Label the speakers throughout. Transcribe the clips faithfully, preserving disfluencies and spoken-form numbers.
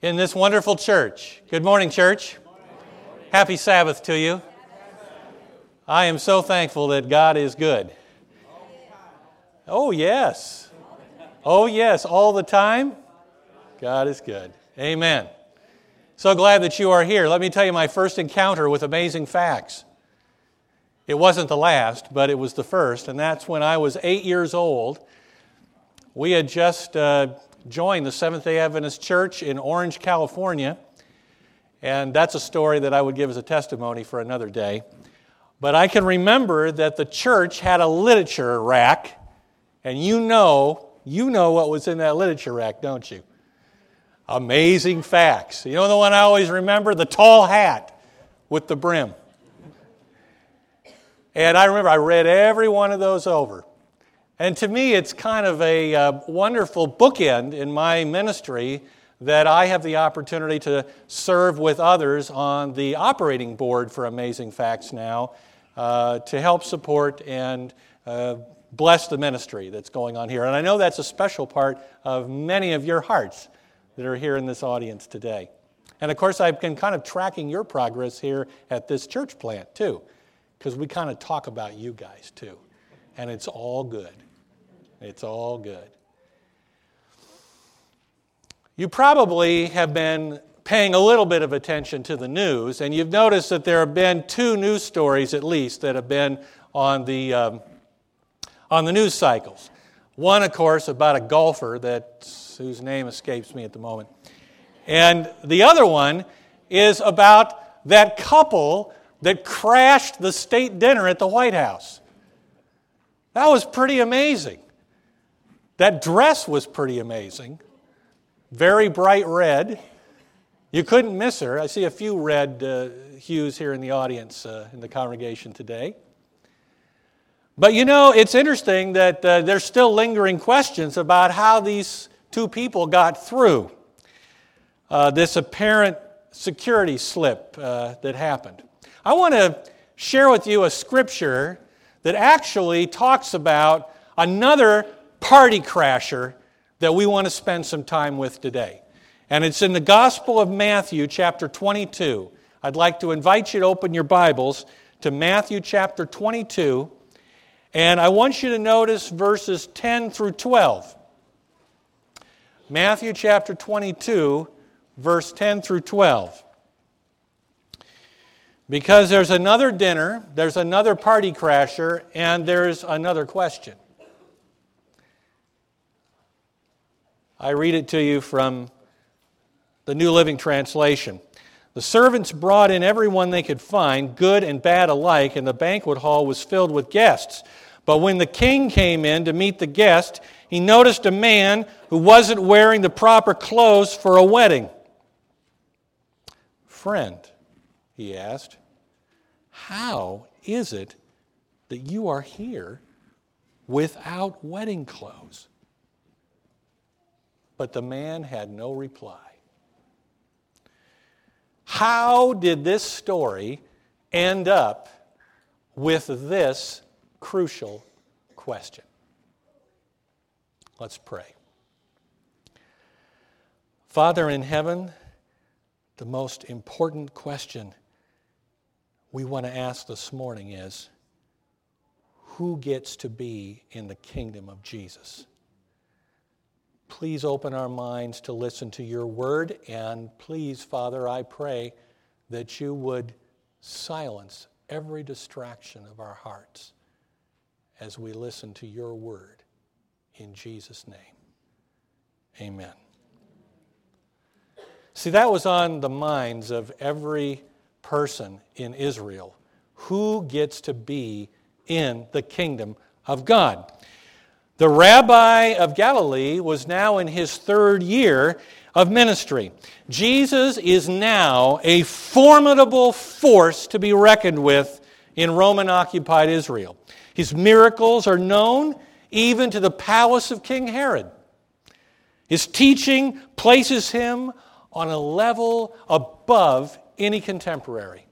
Speaker 1: in this wonderful church. Good morning, church. Good morning. Happy Sabbath to you. I am so thankful that God is good. Oh, yes. Oh, yes, all the time. God is good. Amen. So glad that you are here. Let me tell you my first encounter with Amazing Facts. It wasn't the last, but it was the first, and that's when I was eight years old. We had just uh, joined the Seventh-day Adventist Church in Orange, California, and that's a story that I would give as a testimony for another day. But I can remember that the church had a literature rack, and you know, you know what was in that literature rack, don't you? Amazing Facts. You know the one I always remember? The tall hat with the brim. And I remember I read every one of those over. And to me, it's kind of a uh, wonderful bookend in my ministry that I have the opportunity to serve with others on the operating board for Amazing Facts now uh, to help support and uh, bless the ministry that's going on here. And I know that's a special part of many of your hearts that are here in this audience today. And of course, I've been kind of tracking your progress here at this church plant too, because we kind of talk about you guys too. And it's all good. It's all good. You probably have been paying a little bit of attention to the news, and you've noticed that there have been two news stories at least that have been on the um, on the news cycles. One, of course, about a golfer that whose name escapes me at the moment, and the other one is about that couple that crashed the state dinner at the White House. That was pretty amazing. That dress was pretty amazing. Very bright red. You couldn't miss her. I see a few red uh, hues here in the audience, uh, in the congregation today. But you know, it's interesting that uh, there's still lingering questions about how these two people got through uh, this apparent security slip uh, that happened. I want to share with you a scripture that actually talks about another party crasher that we want to spend some time with today. And it's in the Gospel of Matthew, chapter twenty-two. I'd like to invite you to open your Bibles to Matthew chapter twenty-two, and I want you to notice verses ten through twelve. Matthew chapter twenty-two, verse ten through twelve. Because there's another dinner, there's another party crasher, and there's another question. I read it to you from the New Living Translation. The servants brought in everyone they could find, good and bad alike, and the banquet hall was filled with guests. But when the king came in to meet the guest, he noticed a man who wasn't wearing the proper clothes for a wedding. "Friend," he asked, "how is it that you are here without wedding clothes?" But the man had no reply. How did this story end up with this crucial question? Let's pray. Father in heaven, the most important question we want to ask this morning is, who gets to be in the kingdom of Jesus? Please open our minds to listen to your word, and please, Father, I pray that you would silence every distraction of our hearts as we listen to your word. In Jesus' name, amen. See, that was on the minds of every person in Israel. Who gets to be in the kingdom of God? The rabbi of Galilee was now in his third year of ministry. Jesus is now a formidable force to be reckoned with in Roman-occupied Israel. His miracles are known even to the palace of King Herod. His teaching places him on a level above any contemporary.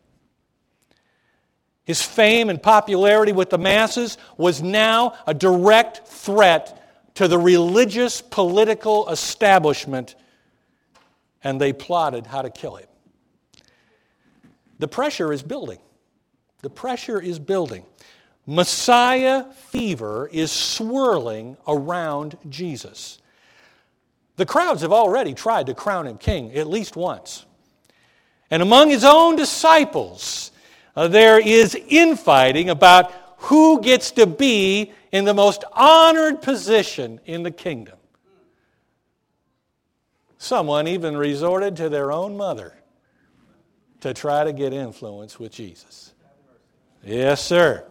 Speaker 1: His fame and popularity with the masses was now a direct threat to the religious political establishment and they plotted how to kill him. The pressure is building. The pressure is building. Messiah fever is swirling around Jesus. The crowds have already tried to crown him king at least once. And among his own disciples, uh, there is infighting about who gets to be in the most honored position in the kingdom. Someone even resorted to their own mother to try to get influence with Jesus. Yes, sir.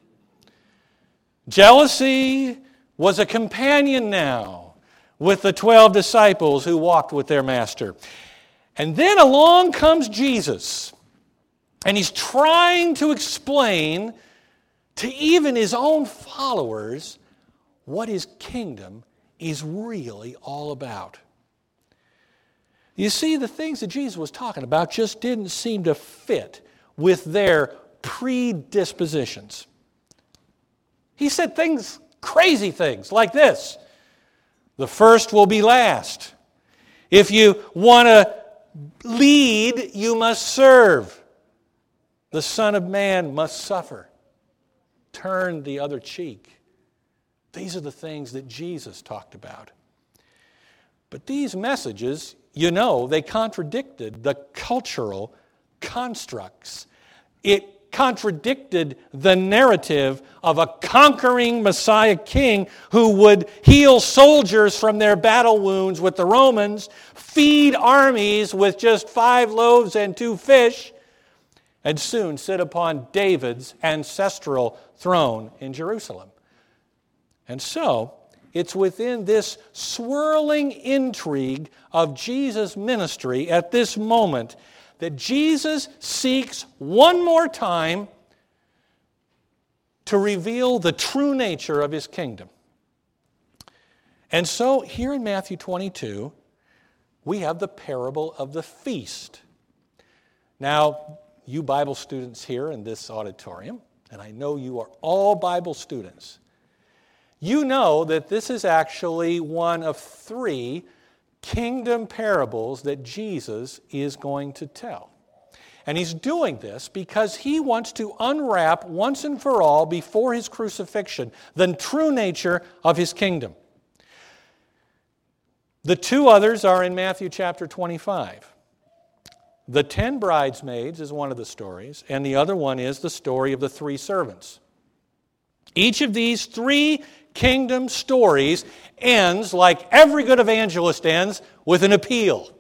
Speaker 1: Jealousy was a companion now with the twelve disciples who walked with their master. And then along comes Jesus, and he's trying to explain to even his own followers what his kingdom is really all about. You see, the things that Jesus was talking about just didn't seem to fit with their predispositions. He said things, crazy things like this. The first will be last. If you want to lead, you must serve. The Son of Man must suffer. Turn the other cheek. These are the things that Jesus talked about. But these messages, you know, they contradicted the cultural constructs. It contradicted the narrative of a conquering Messiah king who would heal soldiers from their battle wounds with the Romans, feed armies with just five loaves and two fish, and soon sit upon David's ancestral throne in Jerusalem. And so, it's within this swirling intrigue of Jesus' ministry at this moment that Jesus seeks one more time to reveal the true nature of his kingdom. And so here in Matthew twenty-two, we have the parable of the feast. Now, you Bible students here in this auditorium, and I know you are all Bible students, you know that this is actually one of three kingdom parables that Jesus is going to tell. And he's doing this because he wants to unwrap once and for all before his crucifixion the true nature of his kingdom. The two others are in Matthew chapter twenty-five. The ten bridesmaids is one of the stories, and the other one is the story of the three servants. Each of these three kingdom stories ends, like every good evangelist ends, with an appeal.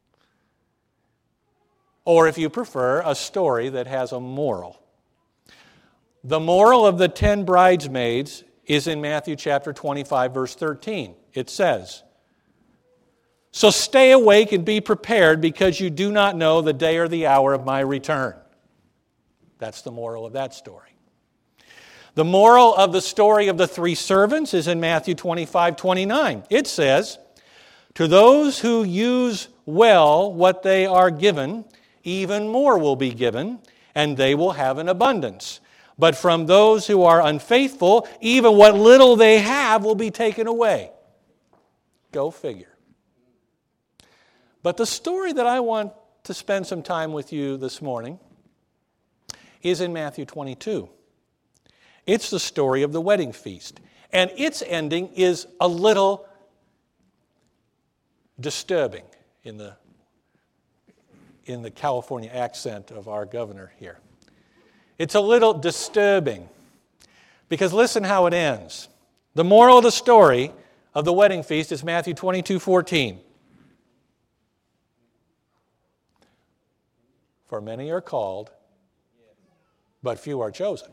Speaker 1: Or, if you prefer, a story that has a moral. The moral of the ten bridesmaids is in Matthew chapter twenty-five, verse thirteen. It says, "So stay awake and be prepared, because you do not know the day or the hour of my return." That's the moral of that story. The moral of the story of the three servants is in Matthew twenty-five, twenty-nine. It says, "To those who use well what they are given, even more will be given, and they will have an abundance. But from those who are unfaithful, even what little they have will be taken away." Go figure. But the story that I want to spend some time with you this morning is in Matthew twenty-two. It's the story of the wedding feast. And its ending is a little disturbing in the, in the California accent of our governor here. It's a little disturbing because listen how it ends. The moral of the story of the wedding feast is Matthew twenty-two, fourteen. "For many are called, but few are chosen."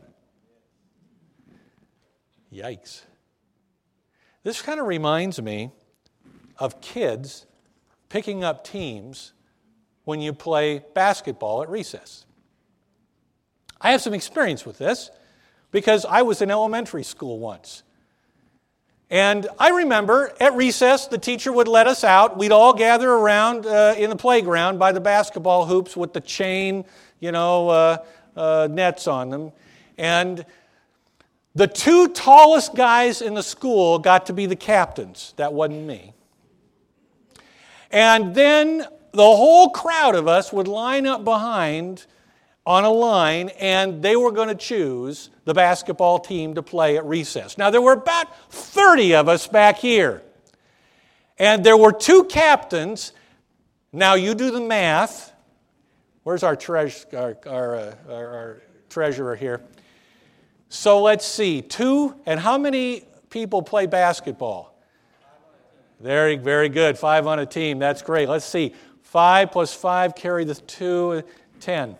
Speaker 1: Yikes. This kind of reminds me of kids picking up teams when you play basketball at recess. I have some experience with this because I was in elementary school once. And I remember at recess, the teacher would let us out. We'd all gather around uh, in the playground by the basketball hoops with the chain, you know, uh, uh, nets on them. And the two tallest guys in the school got to be the captains. That wasn't me. And then the whole crowd of us would line up behind on a line, and they were going to choose the basketball team to play at recess. Now, there were about thirty of us back here. And there were two captains. Now, you do the math. Where's our, treas- our, our, uh, our, our treasurer here? So let's see. Two, and how many people play basketball? Very, very good. Five on a team. That's great. Let's see. Five plus five, carry the two, ten.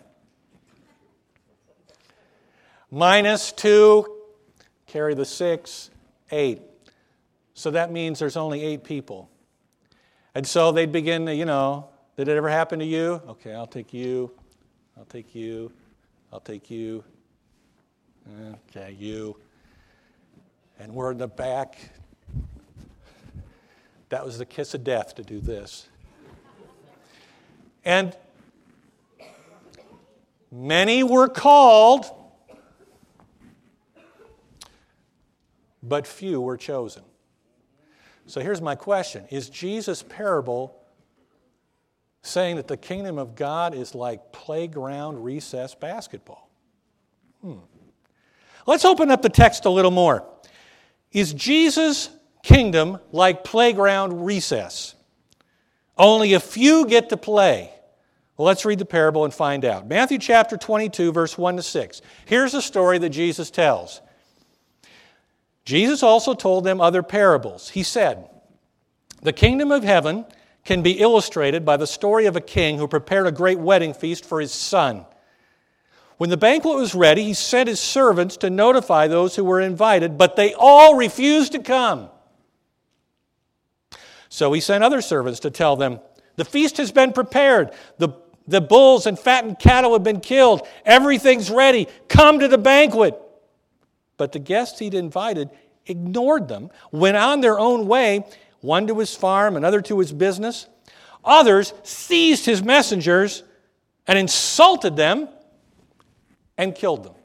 Speaker 1: Minus two, carry the six, eight. So that means there's only eight people. And so they'd begin to, you know, did it ever happen to you? Okay, I'll take you, I'll take you, I'll take you, okay, you. And we're in the back. That was the kiss of death to do this. And many were called, but few were chosen. So here's my question. Is Jesus' parable saying that the kingdom of God is like playground recess basketball? Hmm. Let's open up the text a little more. Is Jesus' kingdom like playground recess? Only a few get to play. Well, let's read the parable and find out. Matthew chapter twenty-two, verse one to six. Here's a story that Jesus tells. Jesus also told them other parables. He said, "The kingdom of heaven can be illustrated by the story of a king who prepared a great wedding feast for his son. When the banquet was ready, he sent his servants to notify those who were invited, but they all refused to come. So he sent other servants to tell them, 'The feast has been prepared. The, the bulls and fattened cattle have been killed. Everything's ready. Come to the banquet.' But the guests he'd invited ignored them, went on their own way, one to his farm, another to his business. Others seized his messengers and insulted them and killed them."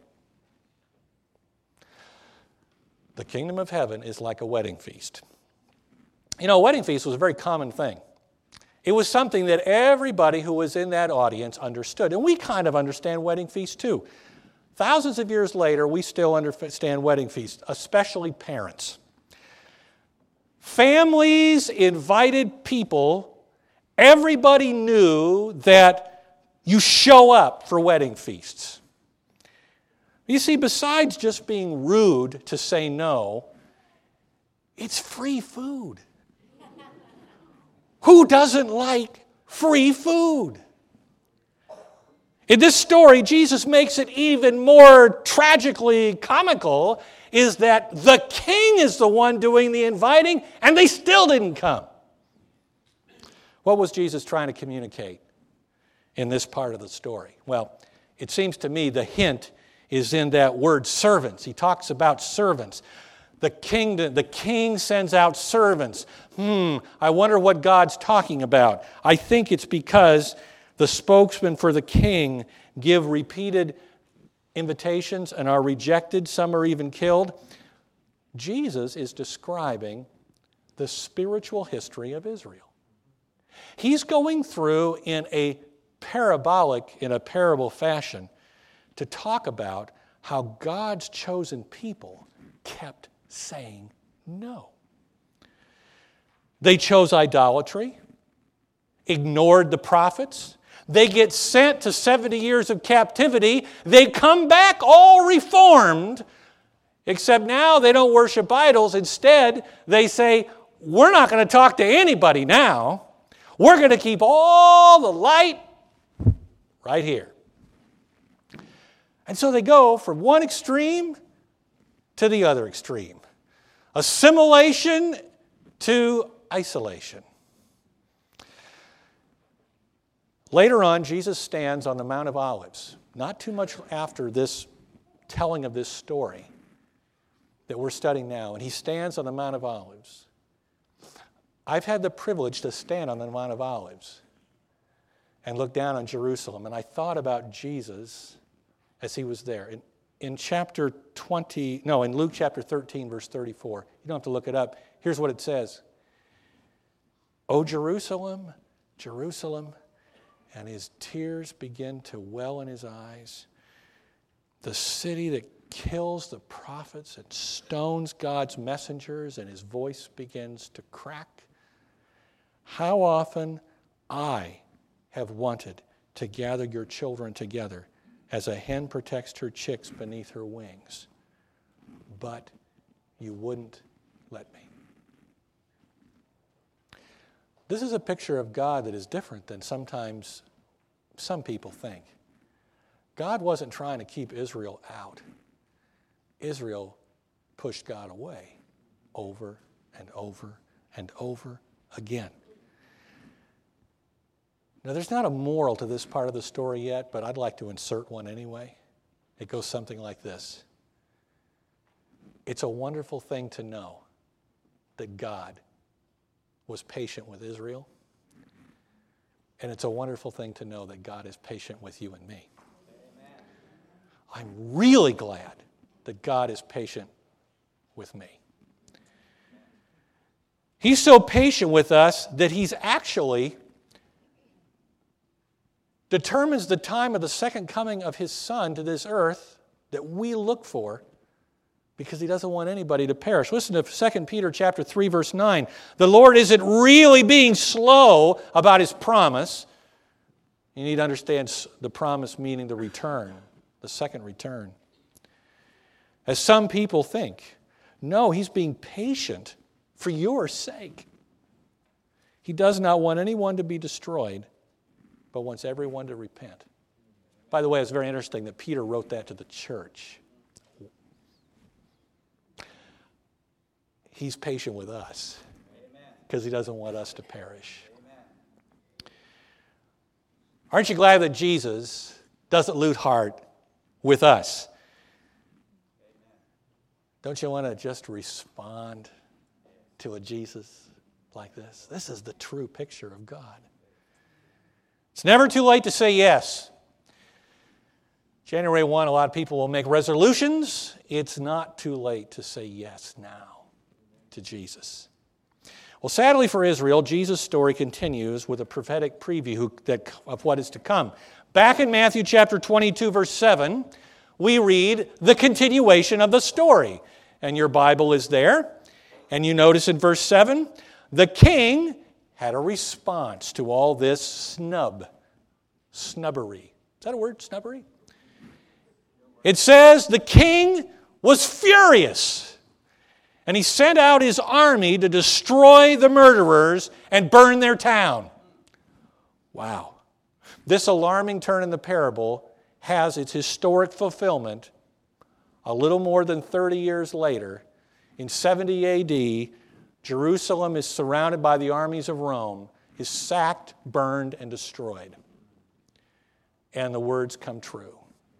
Speaker 1: The kingdom of heaven is like a wedding feast. You know, a wedding feast was a very common thing. It was something that everybody who was in that audience understood. And we kind of understand wedding feasts too. Thousands of years later, we still understand wedding feasts, especially parents. Families invited people. Everybody knew that you show up for wedding feasts. You see, besides just being rude to say no, it's free food. Who doesn't like free food? In this story, Jesus makes it even more tragically comical, is that the king is the one doing the inviting, and they still didn't come. What was Jesus trying to communicate in this part of the story? Well, it seems to me the hint is in that word servants. He talks about servants. The kingdom, the king sends out servants. Hmm, I wonder what God's talking about. I think it's because the spokesmen for the king give repeated invitations and are rejected. Some are even killed. Jesus is describing the spiritual history of Israel. He's going through in a parabolic, in a parable fashion, to talk about how God's chosen people kept saying no. They chose idolatry, ignored the prophets. They get sent to seventy years of captivity. They come back all reformed, except now they don't worship idols. Instead, they say, we're not going to talk to anybody now. We're going to keep all the light right here. And so they go from one extreme to the other extreme. Assimilation to isolation. Later on, Jesus stands on the Mount of Olives, not too much after this telling of this story that we're studying now, and he stands on the Mount of Olives. I've had the privilege to stand on the Mount of Olives and look down on Jerusalem, and I thought about Jesus as he was there. In, in chapter twenty, no, in Luke chapter thirteen, verse thirty-four, you don't have to look it up. Here's what it says. "O Jerusalem, Jerusalem, and his tears begin to well in his eyes. The city that kills the prophets and stones God's messengers, and his voice begins to crack. How often I have wanted to gather your children together as a hen protects her chicks beneath her wings, but you wouldn't let me. This is a picture of God that is different than sometimes some people think. God wasn't trying to keep Israel out. Israel pushed God away over and over and over again. Now, there's not a moral to this part of the story yet, but I'd like to insert one anyway. It goes something like this. It's a wonderful thing to know that God was patient with Israel, and it's a wonderful thing to know that God is patient with you and me. Amen. I'm really glad that God is patient with me. He's so patient with us that he's actually determines the time of the second coming of his Son to this earth that we look for, because he doesn't want anybody to perish. Listen to Second Peter chapter three, verse nine. The Lord isn't really being slow about his promise. You need to understand the promise meaning the return, the second return. As some people think. No, he's being patient for your sake. He does not want anyone to be destroyed, but wants everyone to repent. By the way, it's very interesting that Peter wrote that to the church. He's patient with us because he doesn't want us to perish. Amen. Aren't you glad that Jesus doesn't lose heart with us? Amen. Don't you want to just respond to a Jesus like this? This is the true picture of God. It's never too late to say yes. January first, a lot of people will make resolutions. It's not too late to say yes now to Jesus. Well, sadly for Israel, Jesus' story continues with a prophetic preview of what is to come. Back in Matthew chapter twenty-two, verse seven, we read the continuation of the story. And your Bible is there. And you notice in verse seven, the king had a response to all this snub, snubbery. Is that a word, snubbery? It says the king was furious, and he sent out his army to destroy the murderers and burn their town. Wow. This alarming turn in the parable has its historic fulfillment a little more than thirty years later. In seventy A D, Jerusalem is surrounded by the armies of Rome, is sacked, burned, and destroyed. And the words come true.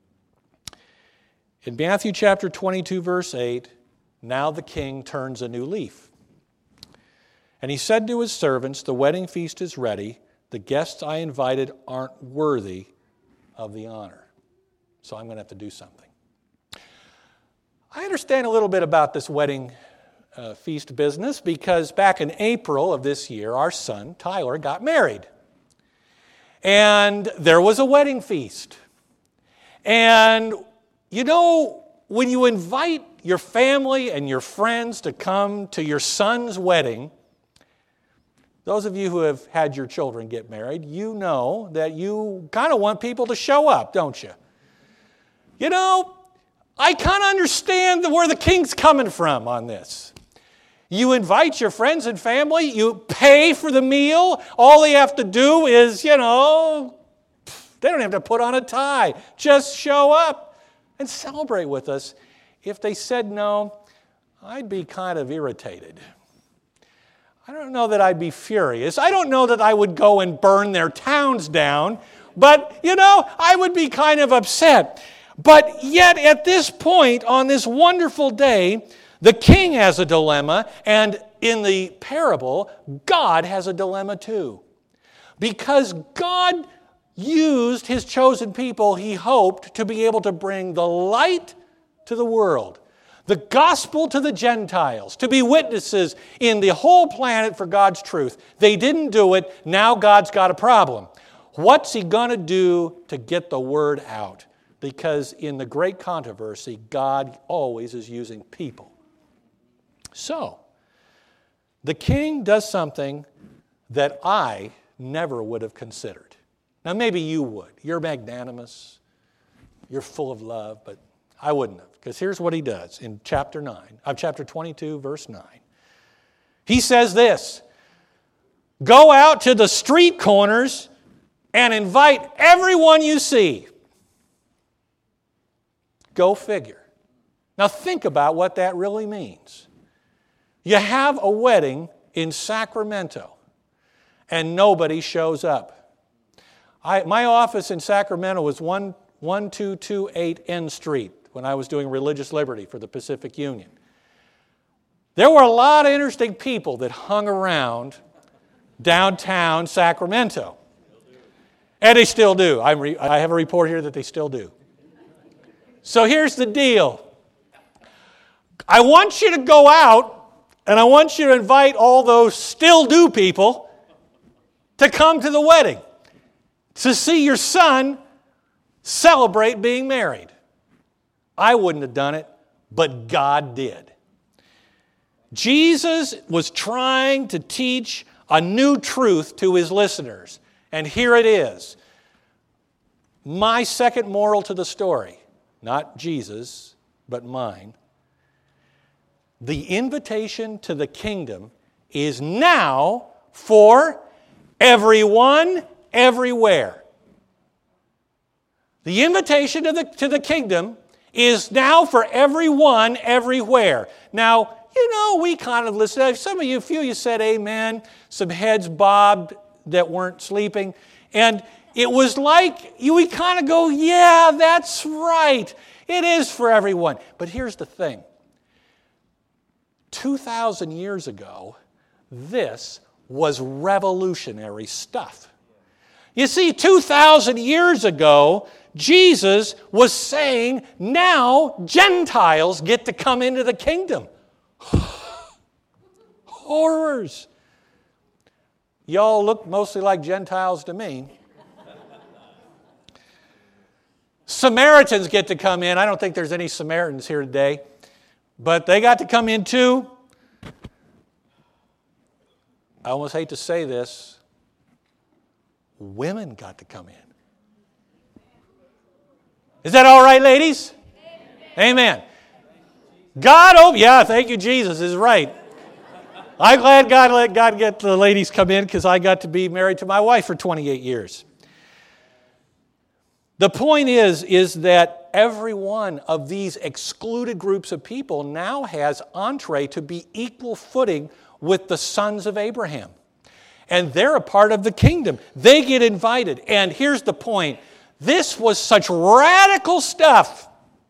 Speaker 1: In Matthew chapter twenty-two, verse eight, now the king turns a new leaf. And he said to his servants, the wedding feast is ready. The guests I invited aren't worthy of the honor. So I'm going to have to do something. I understand a little bit about this wedding Uh, feast business because back in April of this year, our son, Tyler, got married. And there was a wedding feast. And, you know, when you invite your family and your friends to come to your son's wedding, those of you who have had your children get married, you know that you kind of want people to show up, don't you? You know, I kind of understand where the king's coming from on this. You invite your friends and family, you pay for the meal. All they have to do is, you know, they don't have to put on a tie. Just show up and celebrate with us. If they said no, I'd be kind of irritated. I don't know that I'd be furious. I don't know that I would go and burn their towns down. But, you know, I would be kind of upset. But yet at this point, on this wonderful day, the king has a dilemma, and in the parable, God has a dilemma too. Because God used his chosen people, he hoped, to be able to bring the light to the world. the gospel to the Gentiles, to be witnesses in the whole planet for God's truth. They didn't do it. Now God's got a problem. What's he going to do to get the word out? Because in the great controversy, God always is using people. So, the king does something that I never would have considered. Now, maybe you would. You're magnanimous. You're full of love, but I wouldn't have. Because here's what he does in chapter nine, uh, chapter twenty-two, verse nine. He says this, "Go out to the street corners and invite everyone you see." Go figure. Now think about what that really means. You have a wedding in Sacramento and nobody shows up. I, my office in Sacramento was one two two eight N Street when I was doing religious liberty for the Pacific Union. There were a lot of interesting people that hung around downtown Sacramento. And they still do. I, re- I have a report here that they still do. So here's the deal. I want you to go out and I want you to invite all those still do people to come to the wedding to see your son celebrate being married. I wouldn't have done it, but God did. Jesus was trying to teach a new truth to his listeners. And here it is. My second moral to the story, not Jesus, but mine. The invitation to the kingdom is now for everyone, everywhere. The invitation to the, to the kingdom is now for everyone, everywhere. Now, you know, we kind of listen. Some of you, a few of you said amen. Some heads bobbed that weren't sleeping. And it was like, you, we kind of go, yeah, that's right. It is for everyone. But here's the thing. two thousand years ago, this was revolutionary stuff. You see, two thousand years ago, Jesus was saying, now Gentiles get to come into the kingdom. Horrors. Y'all look mostly like Gentiles to me. Samaritans get to come in. I don't think there's any Samaritans here today, but they got to come in too. I almost hate to say this. Women got to come in. Is that all right, ladies? Amen. Amen. God, oh, yeah, thank you, Jesus, is right. I'm glad God let God get the ladies come in because I got to be married to my wife for twenty-eight years. The point is, is that every one of these excluded groups of people now has entree to be equal footing with the sons of Abraham. And they're a part of the kingdom. They get invited. And here's the point. This was such radical stuff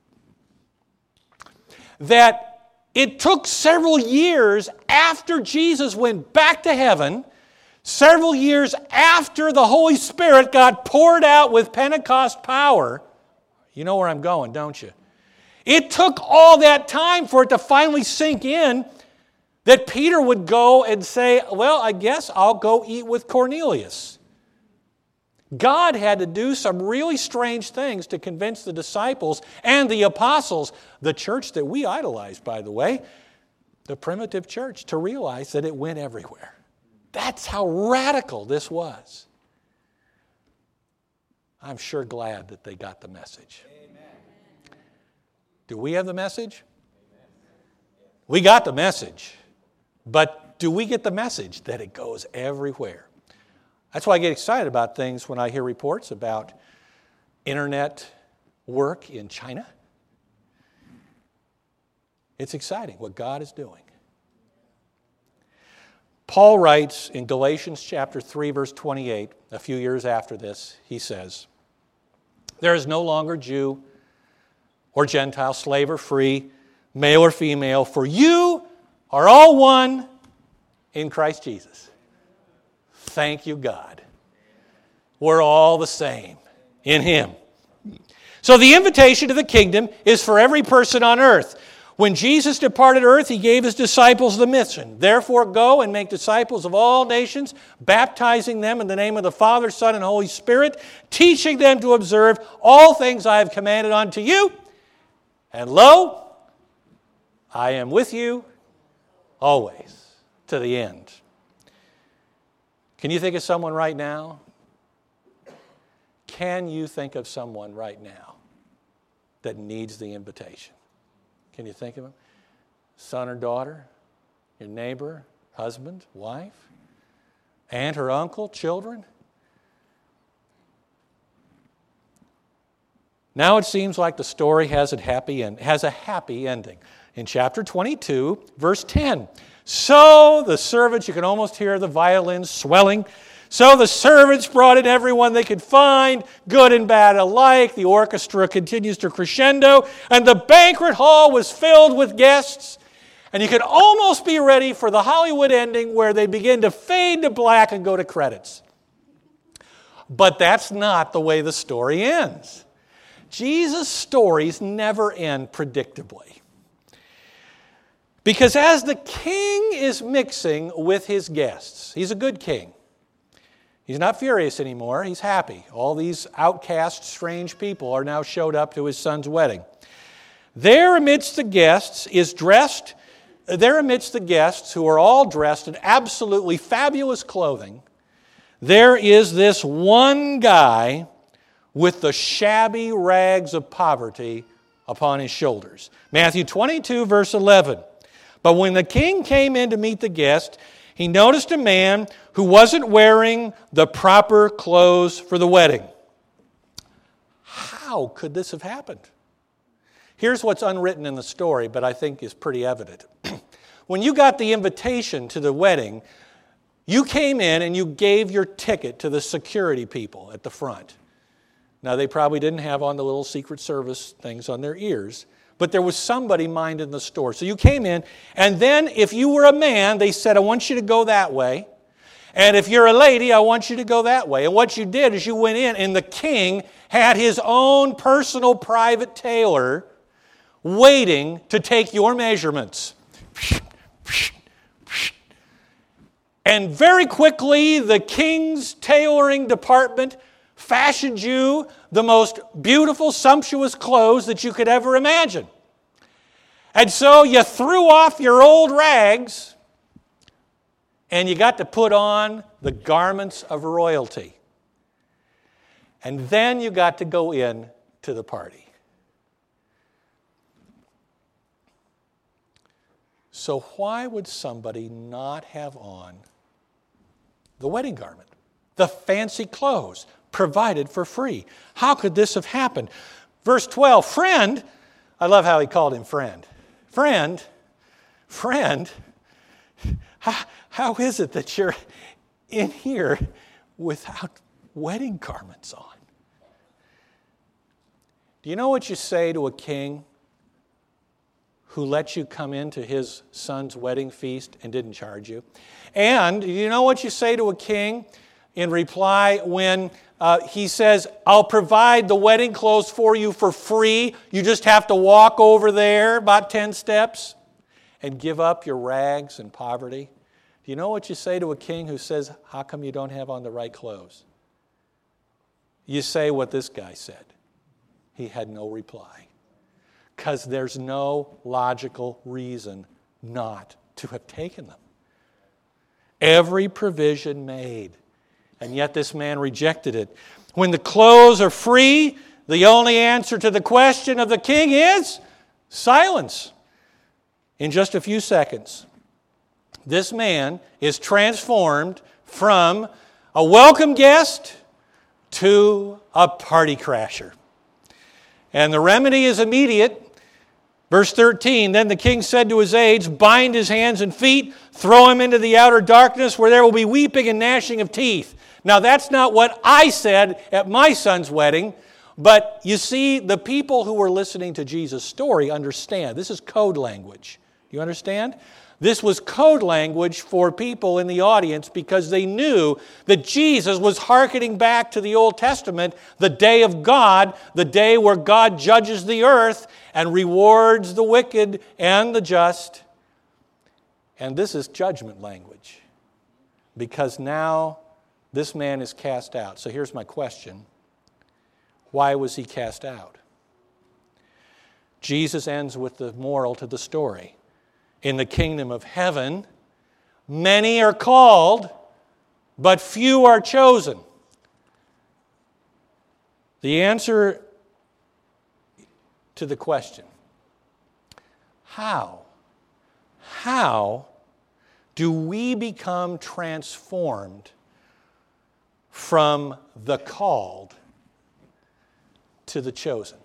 Speaker 1: that it took several years after Jesus went back to heaven, several years after the Holy Spirit got poured out with Pentecost power. You know where I'm going, don't you? It took all that time for it to finally sink in that Peter would go and say, well, I guess I'll go eat with Cornelius. God had to do some really strange things to convince the disciples and the apostles, the church that we idolize, by the way, the primitive church, to realize that it went everywhere. That's how radical this was. I'm sure glad that they got the message. Amen. Do we have the message? Amen. We got the message. But do we get the message that it goes everywhere? That's why I get excited about things when I hear reports about internet work in China. It's exciting what God is doing. Paul writes in Galatians chapter three, verse twenty-eight, a few years after this, he says, there is no longer Jew or Gentile, slave or free, male or female, for you are all one in Christ Jesus. Thank you, God. We're all the same in Him. So the invitation to the kingdom is for every person on earth. When Jesus departed earth, he gave his disciples the mission. Therefore, go and make disciples of all nations, baptizing them in the name of the Father, Son, and Holy Spirit, teaching them to observe all things I have commanded unto you. And lo, I am with you always to the end. Can you think of someone right now? Can you think of someone right now that needs the invitation? Can you think of him? Son or daughter, your neighbor, husband, wife, aunt or uncle, children? Now it seems like the story has a happy end, has a happy ending. In chapter twenty-two, verse ten. So the servants, you can almost hear the violins swelling. So the servants brought in everyone they could find, good and bad alike. The orchestra continues to crescendo, and the banquet hall was filled with guests. And you could almost be ready for the Hollywood ending where they begin to fade to black and go to credits. But that's not the way the story ends. Jesus' stories never end predictably. Because as the king is mixing with his guests, he's a good king. He's not furious anymore. He's happy. All these outcast, strange people are now showed up to his son's wedding. There amidst the guests is dressed, there amidst the guests who are all dressed in absolutely fabulous clothing, there is this one guy with the shabby rags of poverty upon his shoulders. Matthew twenty-two, verse eleven. But when the king came in to meet the guest, he noticed a man who wasn't wearing the proper clothes for the wedding. How could this have happened? Here's what's unwritten in the story, but I think is pretty evident. When you got the invitation to the wedding, you came in and you gave your ticket to the security people at the front. Now, they probably didn't have on the little Secret Service things on their ears, but there was somebody minding the store. So you came in, and then if you were a man, they said, I want you to go that way. And if you're a lady, I want you to go that way. And what you did is you went in, and the king had his own personal private tailor waiting to take your measurements. And very quickly, the king's tailoring department fashioned you the most beautiful, sumptuous clothes that you could ever imagine. And so you threw off your old rags and you got to put on the garments of royalty. And then you got to go in to the party. So why would somebody not have on the wedding garment, the fancy clothes provided for free? How could this have happened? Verse twelve, friend, I love how he called him friend. Friend, friend, how, how is it that you're in here without wedding garments on? Do you know what you say to a king who let you come into his son's wedding feast and didn't charge you? And do you know what you say to a king in reply when uh, he says, I'll provide the wedding clothes for you for free. You just have to walk over there about ten steps and give up your rags and poverty? Do you know what you say to a king who says, how come you don't have on the right clothes? You say what this guy said. He had no reply. Because there's no logical reason not to have taken them. Every provision made. And yet this man rejected it. When the clothes are free, the only answer to the question of the king is silence. In just a few seconds, this man is transformed from a welcome guest to a party crasher. And the remedy is immediate. Verse thirteen, then the king said to his aides, bind his hands and feet, throw him into the outer darkness where there will be weeping and gnashing of teeth. Now that's not what I said at my son's wedding, but you see, the people who were listening to Jesus' story understand. This is code language. Do you understand? This was code language for people in the audience because they knew that Jesus was hearkening back to the Old Testament, the day of God, the day where God judges the earth and rewards the wicked and the just. And this is judgment language because now this man is cast out. So here's my question. Why was he cast out? Jesus ends with the moral to the story. In the kingdom of heaven, many are called, but few are chosen. The answer to the question, how? How do we become transformed from the called to the chosen?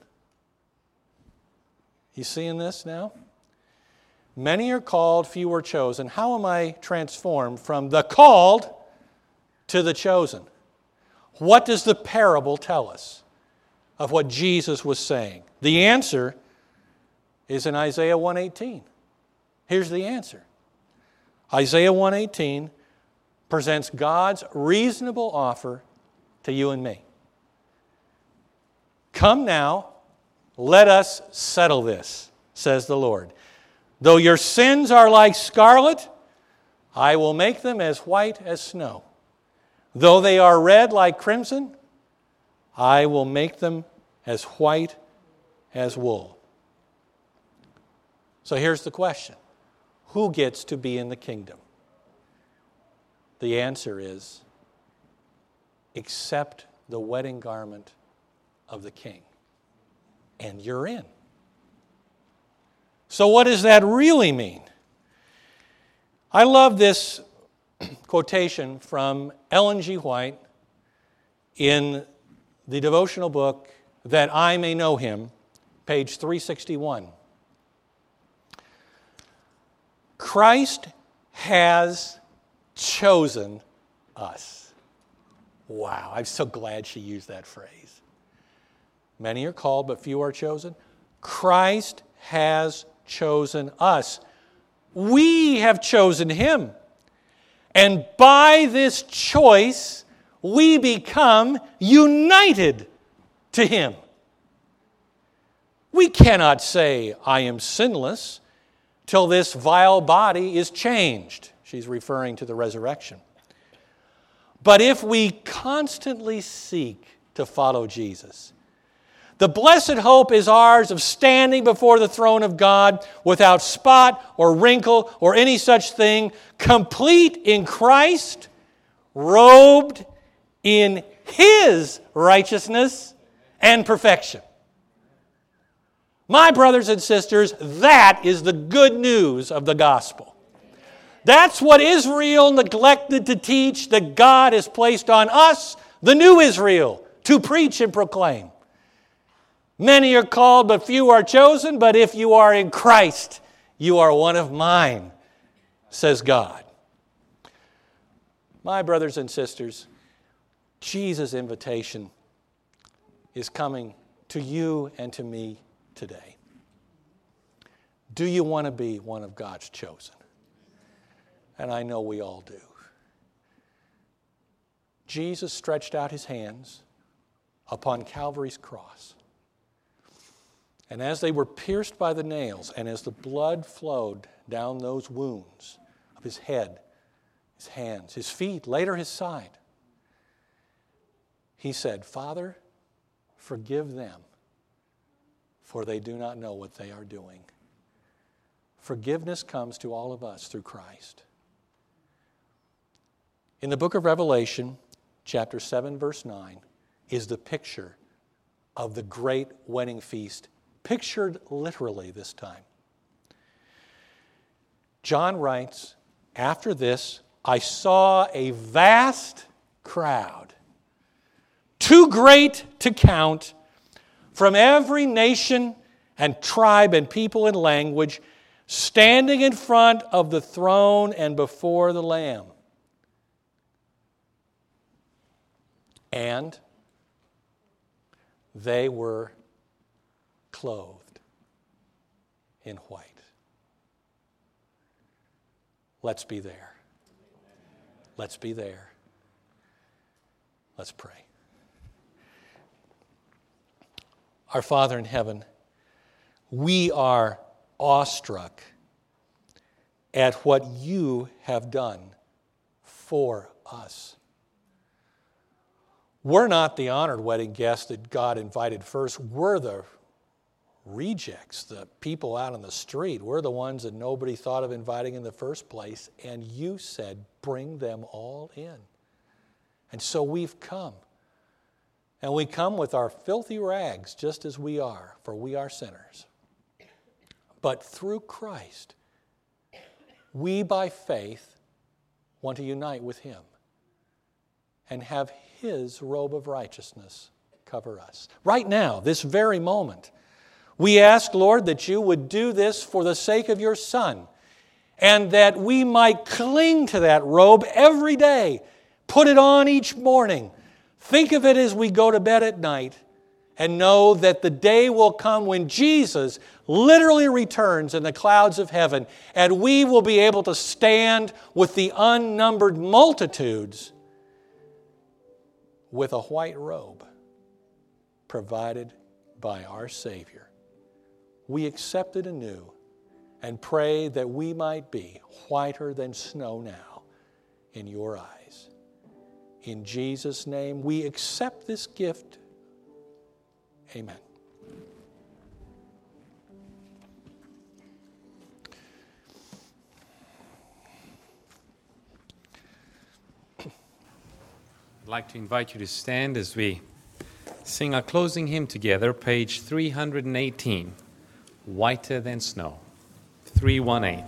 Speaker 1: You seeing this now? Many are called, few are chosen. How am I transformed from the called to the chosen? What does the parable tell us of what Jesus was saying? The answer is in Isaiah one eighteen. Here's the answer. Isaiah one eighteen presents God's reasonable offer to you and me. Come now, let us settle this, says the Lord. Though your sins are like scarlet, I will make them as white as snow. Though they are red like crimson, I will make them as white as wool. So here's the question. Who gets to be in the kingdom? The answer is, accept the wedding garment of the King, and you're in. So what does that really mean? I love this quotation from Ellen G. White in the devotional book, That I May Know Him, page three sixty-one. Christ has chosen us. Wow, I'm so glad she used that phrase. Many are called, but few are chosen. Christ has chosen us. We have chosen Him. And by this choice, we become united to Him. We cannot say, I am sinless, till this vile body is changed. She's referring to the resurrection. But if we constantly seek to follow Jesus, the blessed hope is ours of standing before the throne of God without spot or wrinkle or any such thing, complete in Christ, robed in His righteousness and perfection. My brothers and sisters, that is the good news of the gospel. That's what Israel neglected to teach, that God has placed on us, the new Israel, to preach and proclaim. Many are called, but few are chosen. But if you are in Christ, you are one of mine, says God. My brothers and sisters, Jesus' invitation is coming to you and to me today. Do you want to be one of God's chosen? And I know we all do. Jesus stretched out His hands upon Calvary's cross. And as they were pierced by the nails, and as the blood flowed down those wounds of His head, His hands, His feet, later His side, He said, Father, forgive them, for they do not know what they are doing. Forgiveness comes to all of us through Christ. In the book of Revelation, chapter seven, verse nine, is the picture of the great wedding feast, pictured literally this time. John writes, after this, I saw a vast crowd, too great to count, from every nation and tribe and people and language, standing in front of the throne and before the Lamb. And they were clothed in white. Let's be there. Let's be there. Let's pray. Our Father in heaven, we are awestruck at what you have done for us. We're not the honored wedding guests that God invited first. We're the rejects, the people out on the street. We're the ones that nobody thought of inviting in the first place. And you said, bring them all in. And so we've come. And we come with our filthy rags just as we are, for we are sinners. But through Christ, we by faith want to unite with Him and have His robe of righteousness cover us. Right now, this very moment, we ask, Lord, that you would do this for the sake of your Son, and that we might cling to that robe every day, put it on each morning, think of it as we go to bed at night, and know that the day will come when Jesus literally returns in the clouds of heaven, and we will be able to stand with the unnumbered multitudes with a white robe provided by our Savior. We accept it anew and pray that we might be whiter than snow now in your eyes. In Jesus' name, we accept this gift. Amen.
Speaker 2: I'd like to invite you to stand as we sing our closing hymn together, page three hundred eighteen, Whiter Than Snow, three eighteen.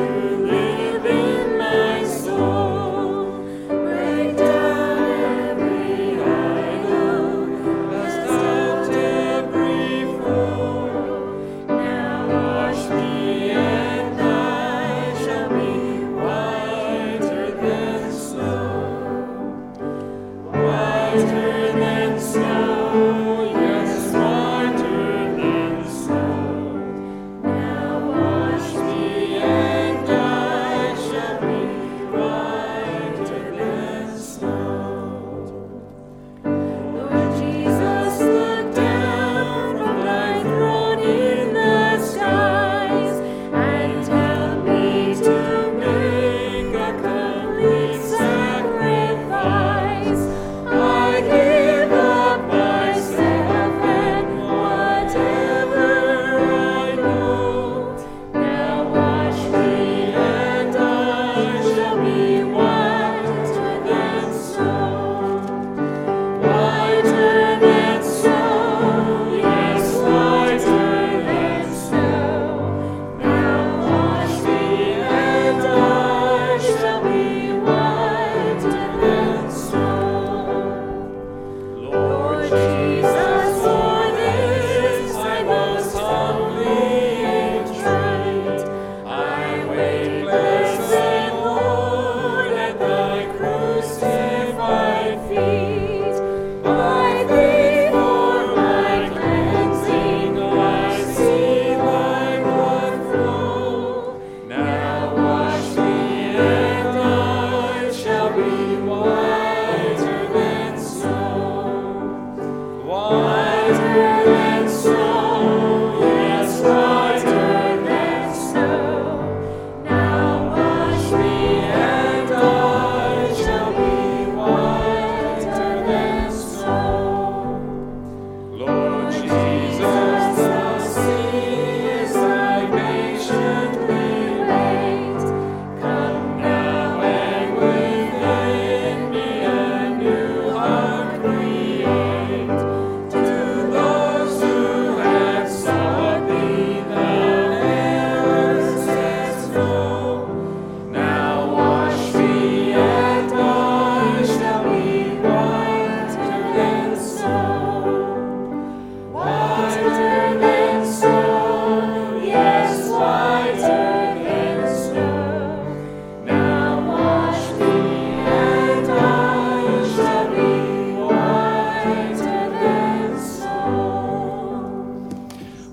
Speaker 3: Break down every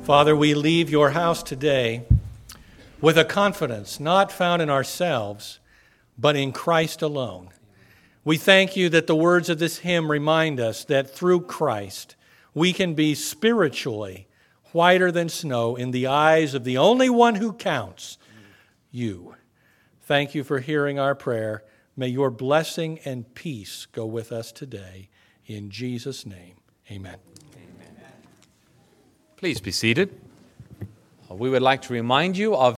Speaker 1: Father, we leave your house today with a confidence not found in ourselves, but in Christ alone. We thank you that the words of this hymn remind us that through Christ we can be spiritually whiter than snow in the eyes of the only one who counts, you. Thank you for hearing our prayer. May your blessing and peace go with us today. In Jesus' name, amen.
Speaker 2: Please be seated. We would like to remind you of